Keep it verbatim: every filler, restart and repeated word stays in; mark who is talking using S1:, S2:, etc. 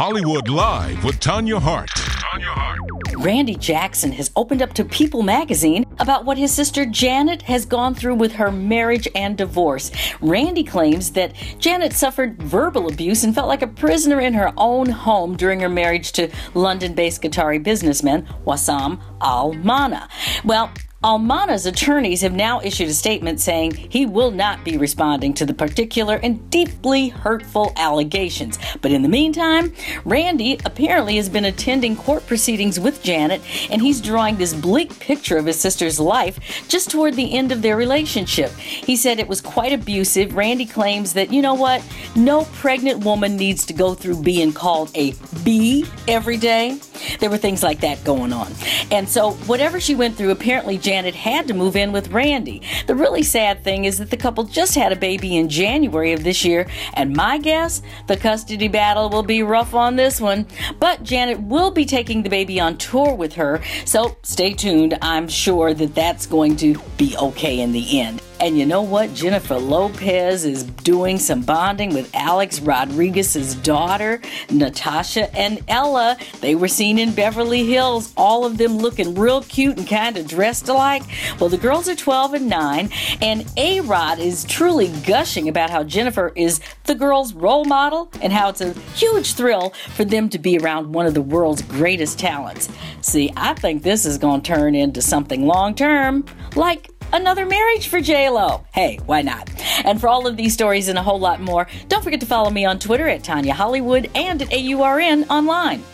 S1: Hollywood Live with Tanya Hart.
S2: Randy Jackson has opened up to People magazine about what his sister Janet has gone through with her marriage and divorce. Randy claims that Janet suffered verbal abuse and felt like a prisoner in her own home during her marriage to London-based Qatari businessman Wassam Al-Mana. Well, Al-Mana's attorneys have now issued a statement saying he will not be responding to the particular and deeply hurtful allegations. But in the meantime, Randy apparently has been attending court proceedings with Janet, and he's drawing this bleak picture of his sister's life just toward the end of their relationship. He said it was quite abusive. Randy claims that, you know what, no pregnant woman needs to go through being called a B every day. There were things like that going on. And so whatever she went through, apparently Janet had to move in with Randy. The really sad thing is that the couple just had a baby in January of this year, and my guess, the custody battle will be rough on this one. But Janet will be taking the baby on tour with her, so stay tuned. I'm sure that that's going to be okay in the end. And you know what? Jennifer Lopez is doing some bonding with Alex Rodriguez's daughter, Natasha and Ella. They were seen in Beverly Hills, all of them looking real cute and kind of dressed alike. Well, the girls are twelve and nine, and A-Rod is truly gushing about how Jennifer is the girls' role model and how it's a huge thrill for them to be around one of the world's greatest talents. See, I think this is going to turn into something long-term, like another marriage for J-Lo. Hey, why not? And for all of these stories and a whole lot more, don't forget to follow me on Twitter at Tanya Hollywood and at A U R N online.